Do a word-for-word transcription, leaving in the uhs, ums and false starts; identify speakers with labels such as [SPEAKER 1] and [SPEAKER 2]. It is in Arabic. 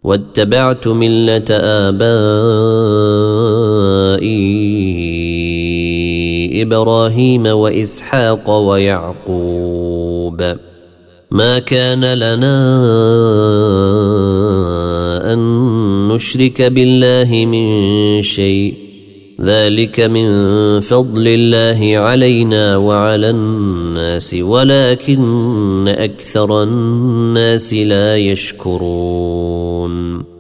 [SPEAKER 1] واتبعت ملة آبائي إبراهيم وإسحاق ويعقوب ما كان لنا أن نشرك بالله من شيء ذلك من فضل الله علينا وعلى الناس ولكن أكثر الناس لا يشكرون